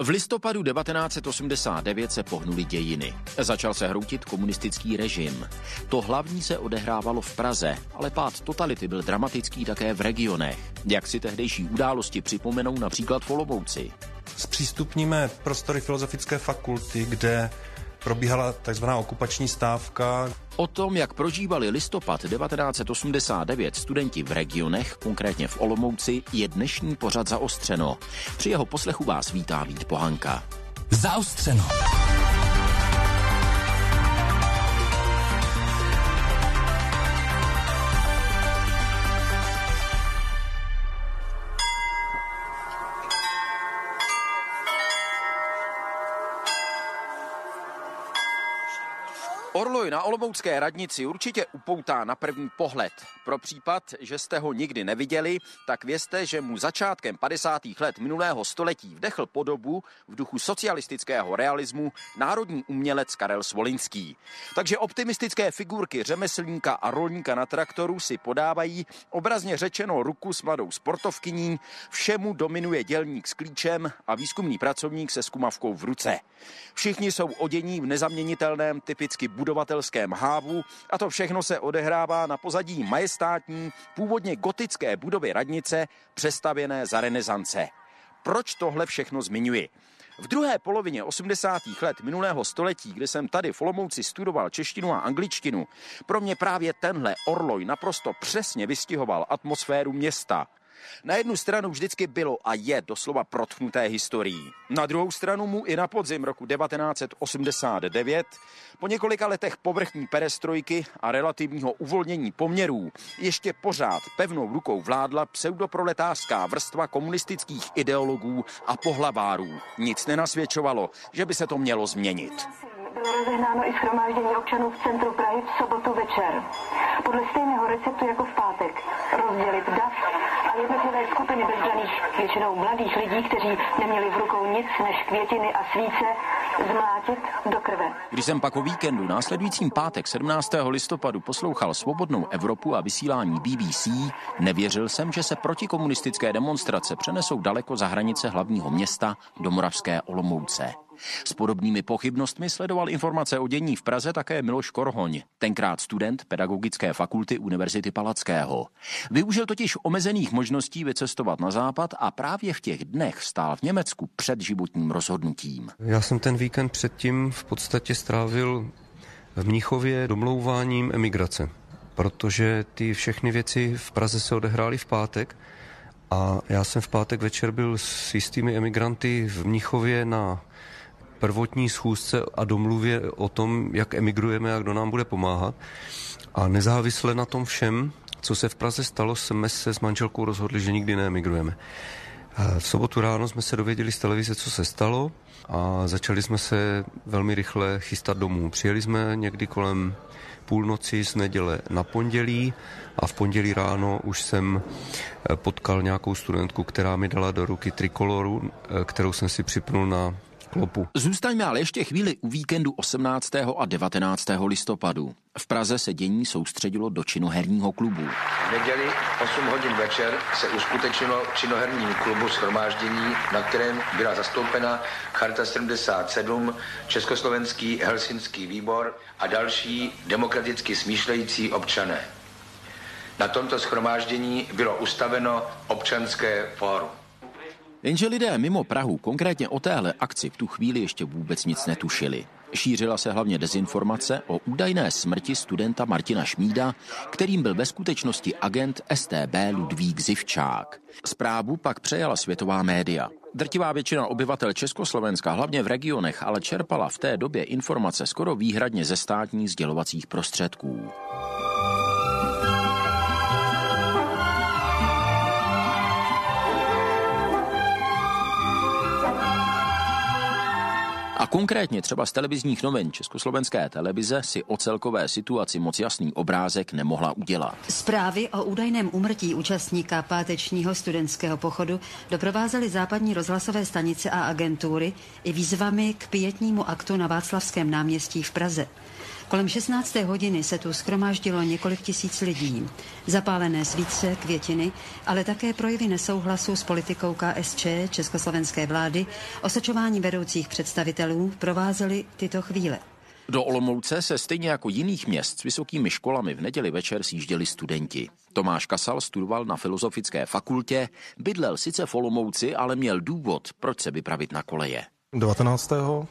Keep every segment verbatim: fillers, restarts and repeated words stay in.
listopadu devatenáct set osmdesát devět se pohnuly dějiny. Začal se hroutit komunistický režim. To hlavní se odehrávalo v Praze, ale pád totality byl dramatický také v regionech. Jak si tehdejší události připomenou například v Olomouci. Zpřístupníme prostory Filozofické fakulty, kde probíhala takzvaná okupační stávka. O tom, jak prožívali listopad devatenáct set osmdesát devět studenti v regionech, konkrétně v Olomouci, je dnešní pořad Zaostřeno. Při jeho poslechu vás vítá Vít Pohanka. Zaostřeno. Orloj na olomoucké radnici určitě upoutá na první pohled. Pro případ, že jste ho nikdy neviděli, tak vězte, že mu začátkem padesátých let minulého století vdechl podobu v duchu socialistického realismu národní umělec Karel Svolinský. Takže optimistické figurky řemeslníka a rolníka na traktoru si podávají, obrazně řečeno, ruku s mladou sportovkyní, všemu dominuje dělník s klíčem a výzkumný pracovník se skumavkou v ruce. Všichni jsou odění v nezaměnitelném typicky budovatelském hávu a to všechno se odehrává na pozadí majestátní, původně gotické budovy radnice, přestavěné za renesance. Proč tohle všechno zmiňuji? V druhé polovině osmdesátých let minulého století, kdy jsem tady v Olomouci studoval češtinu a angličtinu, pro mě právě tenhle orloj naprosto přesně vystihoval atmosféru města. Na jednu stranu vždycky bylo a je doslova protchnuté historií. Na druhou stranu mu i na podzim roku devatenáct set osmdesát devět, po několika letech povrchní perestrojky a relativního uvolnění poměrů, ještě pořád pevnou rukou vládla pseudoproletářská vrstva komunistických ideologů a pohlavárů. Nic nenasvědčovalo, že by se to mělo změnit. Bylo rozehnáno i shromáždění občanů v centru Prahy v sobotu večer. Podle stejného receptu jako v pátek. Rozdělit dav a jednotlivé skupiny bezbranných, většinou mladých lidí, kteří neměli v rukou nic než květiny a svíce, zmlátit do krve. Když jsem pak o víkendu následujícím pátek sedmnáctého listopadu poslouchal Svobodnou Evropu a vysílání B B C, nevěřil jsem, že se protikomunistické demonstrace přenesou daleko za hranice hlavního města do moravské Olomouce. S podobnými pochybnostmi sledoval informace o dění v Praze také Miloš Korhoň, tenkrát student Pedagogické fakulty Univerzity Palackého. Využil totiž omezených možností vycestovat na západ a právě v těch dnech stál v Německu před životním rozhodnutím. Já jsem ten víkend předtím v podstatě strávil v Mnichově domlouváním emigrace, protože ty všechny věci v Praze se odehrály v pátek a já jsem v pátek večer byl s jistými emigranty v Mnichově na prvotní schůzce a domluvě o tom, jak emigrujeme a kdo nám bude pomáhat. A nezávisle na tom všem, co se v Praze stalo, jsme se s manželkou rozhodli, že nikdy neemigrujeme. V sobotu ráno jsme se dověděli z televize, co se stalo a začali jsme se velmi rychle chystat domů. Přijeli jsme někdy kolem půlnoci z neděle na pondělí a v pondělí ráno už jsem potkal nějakou studentku, která mi dala do ruky trikoloru, kterou jsem si připnul na klopu. Zůstaňme ale ještě chvíli u víkendu osmnáctého a devatenáctého listopadu. V Praze se dění soustředilo do činoherního klubu. V neděli osm hodin večer se uskutečnilo v činoherním klubu shromáždění, na kterém byla zastoupena Charta sedmdesát sedm, Československý helsinský výbor a další demokraticky smýšlející občané. Na tomto shromáždění bylo ustaveno občanské fórum. Jenže lidé mimo Prahu konkrétně o téhle akci v tu chvíli ještě vůbec nic netušili. Šířila se hlavně dezinformace o údajné smrti studenta Martina Šmída, kterým byl ve skutečnosti agent S T B Ludvík Zivčák. Zprávu pak přejala světová média. Drtivá většina obyvatel Československa, hlavně v regionech, ale čerpala v té době informace skoro výhradně ze státních sdělovacích prostředků. A konkrétně třeba z televizních novin Československé televize si o celkové situaci moc jasný obrázek nemohla udělat. Zprávy o údajném úmrtí účastníka pátečního studentského pochodu doprovázely západní rozhlasové stanice a agentury i výzvami k pietnímu aktu na Václavském náměstí v Praze. Kolem šestnácté hodiny se tu shromáždilo několik tisíc lidí. Zapálené svíce, květiny, ale také projevy nesouhlasu s politikou K S Č, československé vlády, osočování vedoucích představitelů provázely tyto chvíle. Do Olomouce se stejně jako jiných měst s vysokými školami v neděli večer sjížděli studenti. Tomáš Kasal studoval na Filozofické fakultě, bydlel sice v Olomouci, ale měl důvod, proč se vypravit na koleje. devatenáctého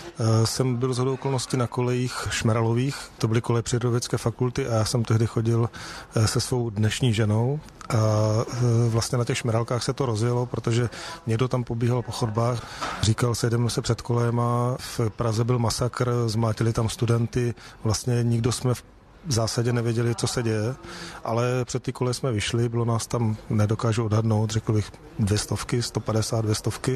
jsem byl shodou okolností na kolejích Šmeralových, to byly koleje Přírodovědecké fakulty a já jsem tehdy chodil se svou dnešní ženou a vlastně na těch šmerálkách se to rozjelo, protože někdo tam pobíhal po chodbách, říkal, sejdeme se před kolejema, v Praze byl masakr, zmátili tam studenty, vlastně nikdo jsme v v zásadě nevěděli, co se děje, ale před ty koleje jsme vyšli, bylo nás tam, nedokážu odhadnout, řekl bych dvě stovky, sto padesát, dvě stovky.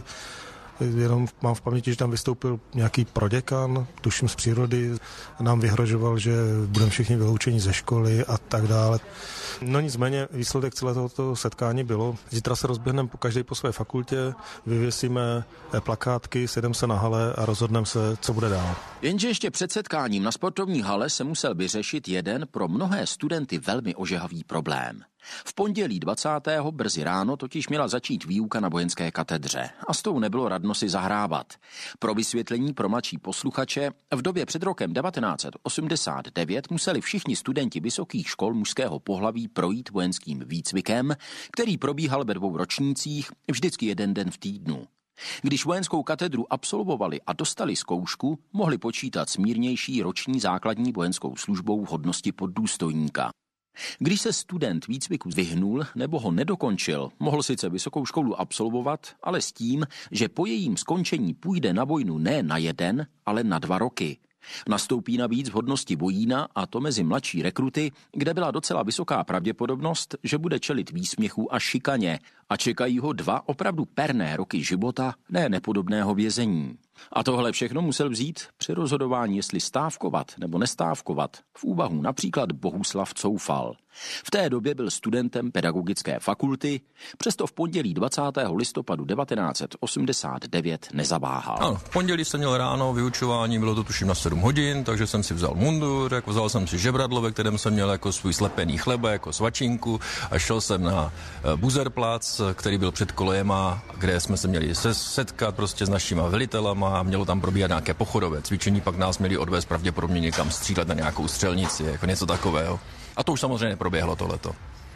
Jenom mám v paměti, že tam vystoupil nějaký proděkan, tuším z přírody, nám vyhrožoval, že budeme všichni vyloučeni ze školy a tak dále. No nicméně výsledek celého tohoto setkání bylo, zítra se rozběhneme po každé po své fakultě, vyvěsíme plakátky, sedeme se na hale a rozhodneme se, co bude dál. Jenže ještě před setkáním na sportovní hale se musel vyřešit jeden pro mnohé studenty velmi ožehavý problém. V pondělí dvacátého brzy ráno totiž měla začít výuka na vojenské katedře a s tou nebylo radno si zahrávat. Pro vysvětlení pro mladší posluchače, v době před rokem devatenáct set osmdesát devět museli všichni studenti vysokých škol mužského pohlaví projít vojenským výcvikem, který probíhal ve dvou ročnících vždycky jeden den v týdnu. Když vojenskou katedru absolvovali a dostali zkoušku, mohli počítat s mírnější roční základní vojenskou službou v hodnosti poddůstojníka. Když se student výcviku vyhnul nebo ho nedokončil, mohl sice vysokou školu absolvovat, ale s tím, že po jejím skončení půjde na vojnu ne na jeden, ale na dva roky. Nastoupí navíc v hodnosti vojína, a to mezi mladší rekruty, kde byla docela vysoká pravděpodobnost, že bude čelit výsměchu a šikaně a čekají ho dva opravdu perné roky života, ne nepodobného vězení. A tohle všechno musel vzít při rozhodování, jestli stávkovat nebo nestávkovat, v úvahu například Bohuslav Coufal. V té době byl studentem pedagogické fakulty, přesto v pondělí dvacátého listopadu devatenáct set osmdesát devět nezaváhal. Ano, v pondělí jsem měl ráno vyučování, bylo to tuším na sedm hodin, takže jsem si vzal mundur, jako vzal jsem si žebradlo, ve kterém jsem měl jako svůj slepený chleba, jako svačinku, a šel jsem na Buzerplatz, který byl před kolejema, kde jsme se měli setkat prostě s našima velitelama a mělo tam probíhat nějaké pochodové cvičení, pak nás měli odvést pravděpodobně někam střílet na nějakou střelnici, jako něco takového. A to už samozřejmě neproběhlo tohleto.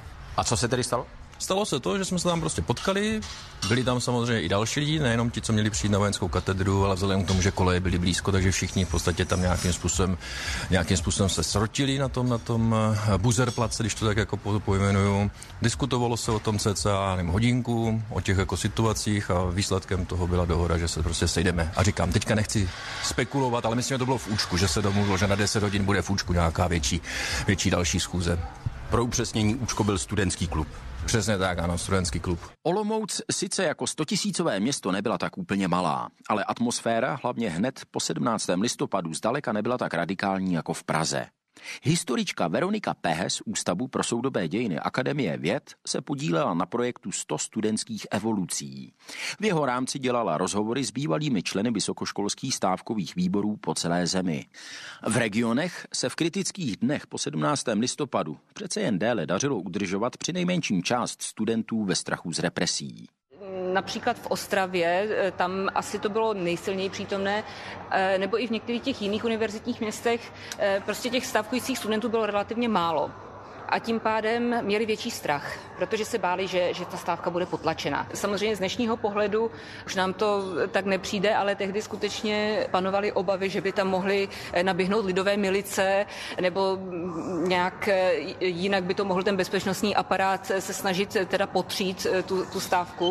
A co se tedy stalo? Stalo se to, že jsme se tam prostě potkali, byli tam samozřejmě i další lidi, nejenom ti, co měli přijít na vojenskou katedru, ale vzhledem k tomu, že koleje byly blízko, takže všichni v podstatě tam nějakým způsobem, nějakým způsobem se srotili na tom, na tom Buzerplatze, když to tak jako pojmenuju. Diskutovalo se o tom cca nevím, hodinku, o těch jako situacích a výsledkem toho byla dohoda, že se prostě sejdeme. A říkám, teďka nechci spekulovat, ale myslím, že to bylo v Účku, že se domluvilo, že na deset hodin bude v Účku nějaká větší, větší další schůze. Pro upřesnění, Účko byl studentský klub. Přesně tak, ano, studentský klub. Olomouc sice jako stotisícové město nebyla tak úplně malá, ale atmosféra, hlavně hned po sedmnáctého listopadu, zdaleka nebyla tak radikální jako v Praze. Historička Veronika Pehe z Ústavu pro soudobé dějiny Akademie věd se podílela na projektu sto studentských evolucí. V jeho rámci dělala rozhovory s bývalými členy vysokoškolských stávkových výborů po celé zemi. V regionech se v kritických dnech po sedmnáctého listopadu přece jen déle dařilo udržovat přinejmenším část studentů ve strachu z represí. Například v Ostravě, tam asi to bylo nejsilněji přítomné, nebo i v některých těch jiných univerzitních městech, prostě těch stávkujících studentů bylo relativně málo. A tím pádem měli větší strach, protože se báli, že, že ta stávka bude potlačena. Samozřejmě z dnešního pohledu už nám to tak nepřijde, ale tehdy skutečně panovaly obavy, že by tam mohly naběhnout lidové milice, nebo nějak jinak by to mohl ten bezpečnostní aparát se snažit teda potřít tu, tu stávku.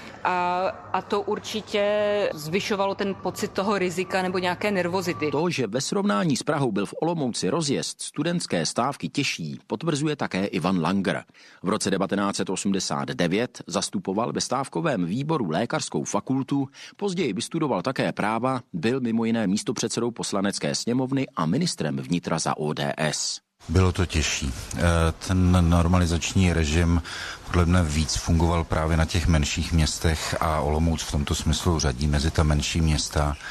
A, a to určitě zvyšovalo ten pocit toho rizika nebo nějaké nervozity. To, že ve srovnání s Prahou byl v Olomouci rozjezd studentské stávky těžší, potvrzuje také Ivan Langer. V roce devatenáct set osmdesát devět zastupoval ve stávkovém výboru lékařskou fakultu, později vystudoval také práva, byl mimo jiné místopředsedou poslanecké sněmovny a ministrem vnitra za O D S. Bylo to těžší. Ten normalizační režim podle mne víc fungoval právě na těch menších městech a Olomouc v tomto smyslu řadí mezi ta menší města.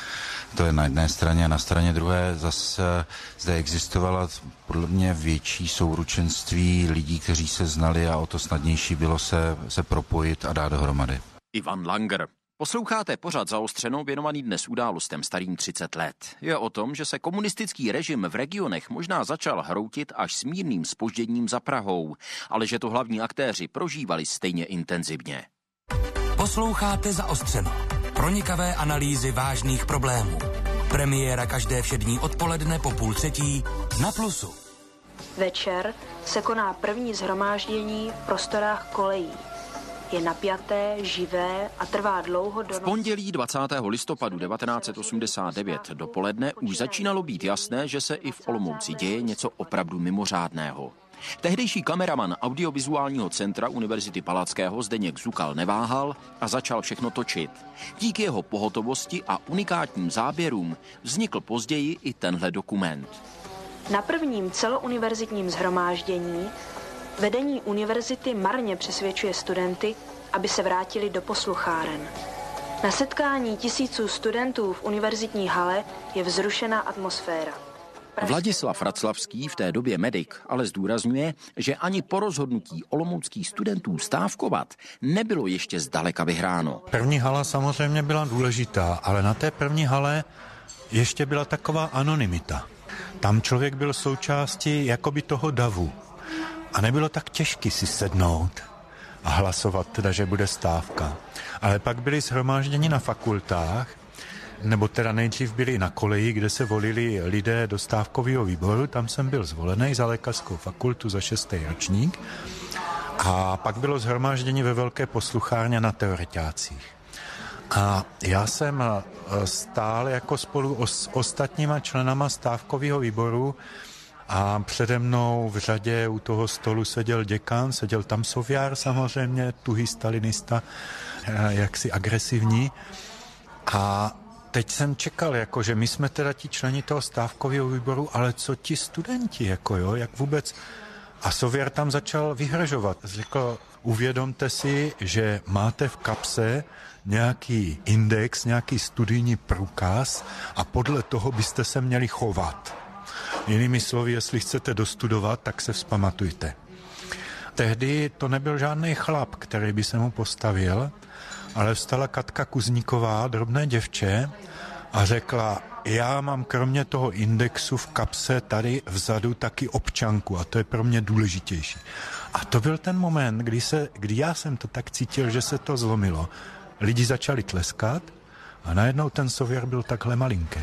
To je na jedné straně a na straně druhé zase zde existovala podle mě větší souručenství lidí, kteří se znali a o to snadnější bylo se, se propojit a dát dohromady. Ivan Langer. Posloucháte pořad Zaostřeno věnovaný dnes událostem starým třicet let. Je o tom, že se komunistický režim v regionech možná začal hroutit až s mírným zpožděním za Prahou, ale že to hlavní aktéři prožívali stejně intenzivně. Posloucháte Zaostřeno. Pronikavé analýzy vážných problémů. Premiéra každé všední odpoledne po půl třetí na Plusu. Večer se koná první shromáždění v prostorách kolejí. Je napjaté, živé a trvá dlouho do noci. V pondělí dvacátého listopadu devatenáct set osmdesát devět dopoledne už začínalo být jasné, že se i v Olomouci děje něco opravdu mimořádného. Tehdejší kameraman audiovizuálního centra Univerzity Palackého Zdeněk Zukal neváhal a začal všechno točit. Díky jeho pohotovosti a unikátním záběrům vznikl později i tenhle dokument. Na prvním celouniverzitním shromáždění vedení univerzity marně přesvědčuje studenty, aby se vrátili do poslucháren. Na setkání tisíců studentů v univerzitní hale je vzrušená atmosféra. Vladislav Raclavský, v té době medic, ale zdůrazňuje, že ani po rozhodnutí olomouckých studentů stávkovat nebylo ještě zdaleka vyhráno. První hala samozřejmě byla důležitá, ale na té první hale ještě byla taková anonymita. Tam člověk byl součástí jakoby toho davu. A nebylo tak těžké si sednout a hlasovat, teda, že bude stávka. Ale pak byli shromážděni na fakultách, nebo teda nejdřív byli na koleji, kde se volili lidé do stávkového výboru. Tam jsem byl zvolený za lékařskou fakultu za šestý ročník. A pak bylo shromáždění ve velké posluchárně na Teoretiácích. A já jsem stál jako spolu s ostatníma členama stávkového výboru a přede mnou v řadě u toho stolu seděl děkan, seděl tam Sověr samozřejmě, tuhý stalinista, jaksi agresivní. A teď jsem čekal, jako, že my jsme teda ti členi toho stávkového výboru, ale co ti studenti, jako jo, jak vůbec... A Sověr tam začal vyhrožovat. Řekl, uvědomte si, že máte v kapse nějaký index, nějaký studijní průkaz a podle toho byste se měli chovat. Jinými slovy, jestli chcete dostudovat, tak se vzpamatujte. Tehdy to nebyl žádný chlap, který by se mu postavil, ale vstala Katka Kuzníková, drobné děvče, a řekla, já mám kromě toho indexu v kapse tady vzadu taky občanku a to je pro mě důležitější. A to byl ten moment, kdy, se, kdy já jsem to tak cítil, že se to zlomilo. Lidi začali tleskat a najednou ten Sověr byl takhle malinký.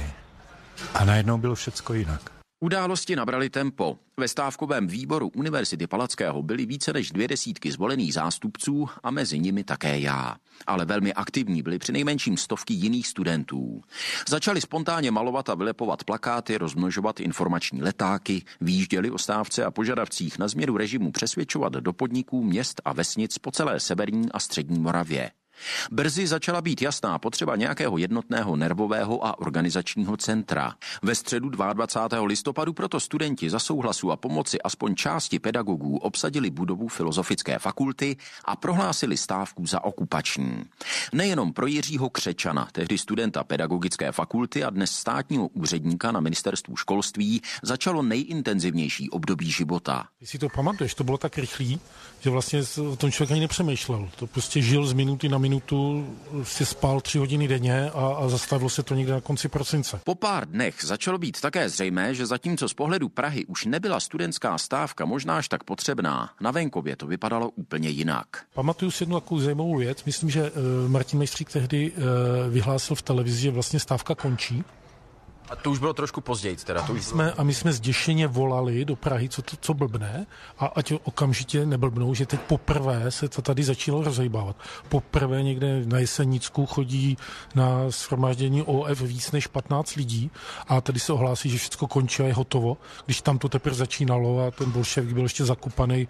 A najednou bylo všecko jinak. Události nabraly tempo. Ve stávkovém výboru Univerzity Palackého byly více než dvě desítky zvolených zástupců a mezi nimi také já. Ale velmi aktivní byly přinejmenším stovky jiných studentů. Začali spontánně malovat a vylepovat plakáty, rozmnožovat informační letáky, výjížděli o stávce a požadavcích na změnu režimu přesvědčovat do podniků, měst a vesnic po celé severní a střední Moravě. Brzy začala být jasná potřeba nějakého jednotného nervového a organizačního centra. Ve středu dvacátého druhého listopadu proto studenti za souhlasu a pomoci aspoň části pedagogů obsadili budovu Filozofické fakulty a prohlásili stávku za okupační. Nejenom pro Jiřího Křečana, tehdy studenta Pedagogické fakulty a dnes státního úředníka na ministerstvu školství, začalo nejintenzivnější období života. Ty si to pamatuješ, to bylo tak rychlý, že vlastně o tom člověk ani nepřemýšlel. To prostě žil z minuty na minutu, si spal tři hodiny denně a, a zastavilo se to někde na konci prosince. Po pár dnech začalo být také zřejmé, že zatímco z pohledu Prahy už nebyla studentská stávka možná až tak potřebná, na venkově to vypadalo úplně jinak. Pamatuju si jednu takovou zajímavou věc. Myslím, že uh, Martin Mejstřík tehdy uh, vyhlásil v televizi, že vlastně stávka končí. A to už bylo trošku později teda. To už jsme, a my jsme zděšeně volali do Prahy, co, to, co blbne, a ať okamžitě neblbnou, že teď poprvé se to tady začalo rozhýbávat. Poprvé někde na Jesenicku chodí na shromáždění O F víc než patnáct lidí a tady se ohlásí, že všechno končí a je hotovo, když tam to teprve začínalo a ten bolševik byl ještě zakupaný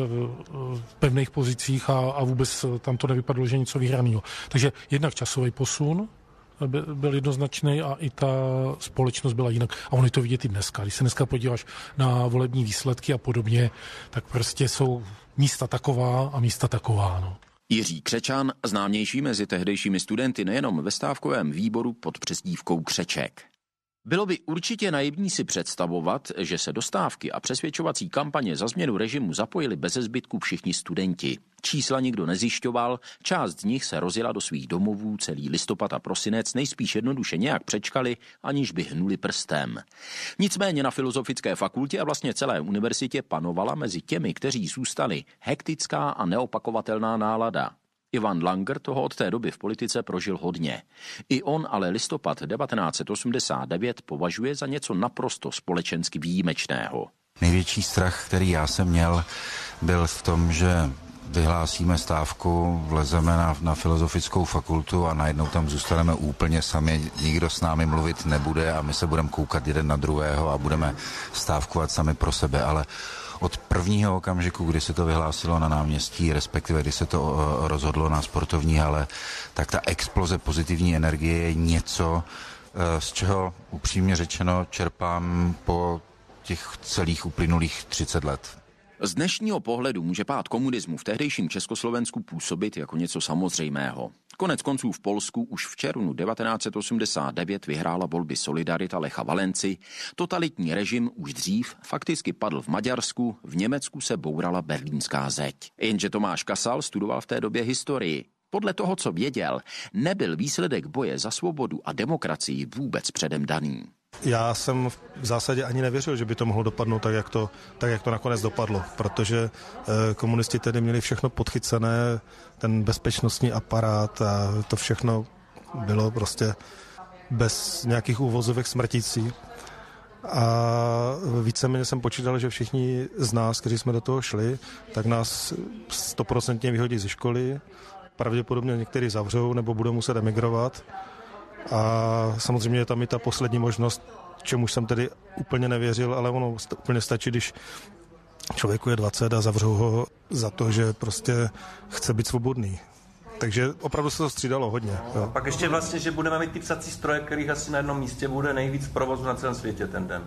v pevných pozicích a, a vůbec tam to nevypadalo, že něco vyhraného. Takže jednak časový posun byl jednoznačný a i ta společnost byla jinak. A ono je to vidět i dneska. Když se dneska podíváš na volební výsledky a podobně, tak prostě jsou místa taková a místa taková. No. Jiří Křečan, známější mezi tehdejšími studenty nejenom ve stávkovém výboru pod přezdívkou Křeček. Bylo by určitě naivní si představovat, že se do stávky a přesvědčovací kampaně za změnu režimu zapojili beze zbytku všichni studenti. Čísla nikdo nezjišťoval, část z nich se rozjela do svých domovů, celý listopad a prosinec nejspíš jednoduše nějak přečkali, aniž by hnuli prstem. Nicméně na Filozofické fakultě a vlastně celé univerzitě panovala mezi těmi, kteří zůstali, hektická a neopakovatelná nálada. Ivan Langer toho od té doby v politice prožil hodně. I on ale listopad devatenáct set osmdesát devět považuje za něco naprosto společensky výjimečného. Největší strach, který já jsem měl, byl v tom, že vyhlásíme stávku, vlezeme na, na Filozofickou fakultu a najednou tam zůstaneme úplně sami, nikdo s námi mluvit nebude a my se budeme koukat jeden na druhého a budeme stávkovat sami pro sebe, ale od prvního okamžiku, kdy se to vyhlásilo na náměstí, respektive kdy se to rozhodlo na sportovní hale, tak ta exploze pozitivní energie je něco, z čeho upřímně řečeno čerpám po těch celých uplynulých třicet let. Z dnešního pohledu může pád komunismu v tehdejším Československu působit jako něco samozřejmého. Konec konců v Polsku už v červnu devatenáct set osmdesát devět vyhrála volby Solidarita Lecha Valenci, totalitní režim už dřív fakticky padl v Maďarsku, v Německu se bourala berlínská zeď. Jenže Tomáš Kasal studoval v té době historii. Podle toho, co věděl, nebyl výsledek boje za svobodu a demokracii vůbec předem daný. Já jsem v zásadě ani nevěřil, že by to mohlo dopadnout tak, jak to, tak, jak to nakonec dopadlo, protože eh, komunisti tedy měli všechno podchycené, ten bezpečnostní aparát a to všechno bylo prostě bez nějakých úvozovek smrtící. A víceméně jsem počítal, že všichni z nás, kteří jsme do toho šli, tak nás stoprocentně vyhodí ze školy, pravděpodobně někteří zavřou nebo budou muset emigrovat. A samozřejmě je tam i ta poslední možnost, čemu jsem tedy úplně nevěřil, ale ono úplně stačí, když člověku je dvacet a zavřou ho za to, že prostě chce být svobodný. Takže opravdu se to střídalo hodně. Jo. A pak ještě vlastně, že budeme mít ty psací stroje, kterých asi na jednom místě bude nejvíc provozu na celém světě ten den.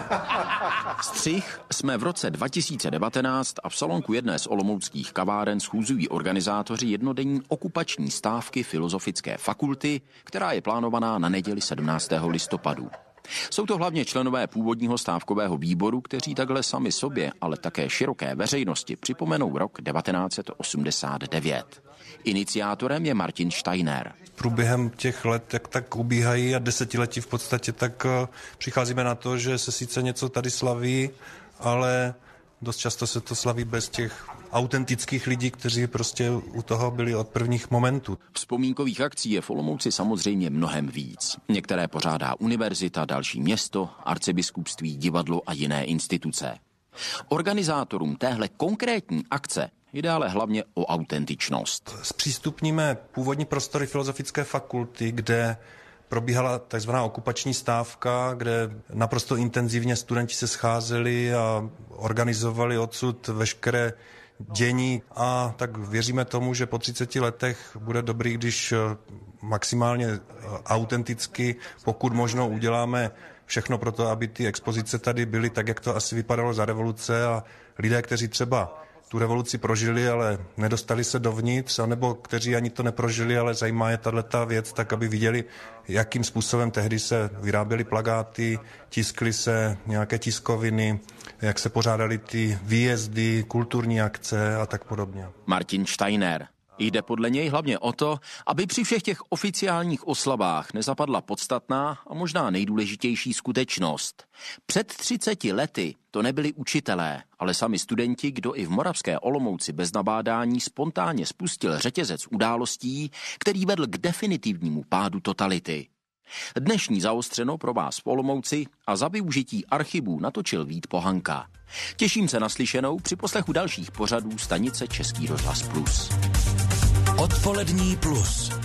Střih jsme v roce dva tisíce devatenáct a v salonku jedné z olomouckých kaváren schůzují organizátoři jednodenní okupační stávky Filozofické fakulty, která je plánovaná na neděli sedmnáctého listopadu. Jsou to hlavně členové původního stávkového výboru, kteří takhle sami sobě, ale také široké veřejnosti připomenou rok devatenáct set osmdesát devět. Iniciátorem je Martin Steiner. Průběhem těch let, jak tak ubíhají a desetiletí v podstatě, tak přicházíme na to, že se sice něco tady slaví, ale dost často se to slaví bez těch autentických lidí, kteří prostě u toho byli od prvních momentů. Vzpomínkových akcí je v Olomouci samozřejmě mnohem víc. Některé pořádá univerzita, další město, arcibiskupství, divadlo a jiné instituce. Organizátorům téhle konkrétní akce jde ale hlavně o autentičnost. Zpřístupníme původní prostory Filozofické fakulty, kde probíhala takzvaná okupační stávka, kde naprosto intenzivně studenti se scházeli a organizovali odsud veškeré dění a tak věříme tomu, že po třiceti letech bude dobrý, když maximálně autenticky, pokud možno uděláme všechno pro to, aby ty expozice tady byly tak, jak to asi vypadalo za revoluce a lidé, kteří třeba tu revoluci prožili, ale nedostali se dovnitř, anebo kteří ani to neprožili, ale zajímá je tato věc, tak aby viděli, jakým způsobem tehdy se vyráběly plakáty, tiskly se nějaké tiskoviny, jak se pořádaly ty výjezdy, kulturní akce a tak podobně. Martin Steiner. Jde podle něj hlavně o to, aby při všech těch oficiálních oslavách nezapadla podstatná a možná nejdůležitější skutečnost. Před třiceti lety to nebyli učitelé, ale sami studenti, kdo i v moravské Olomouci bez nabádání spontánně spustil řetězec událostí, který vedl k definitivnímu pádu totality. Dnešní zaostřeno pro vás v Olomouci a za využití archivů natočil Vít Pohanka. Těším se na slyšenou při poslechu dalších pořadů stanice Český rozhlas Plus. Odpolední plus.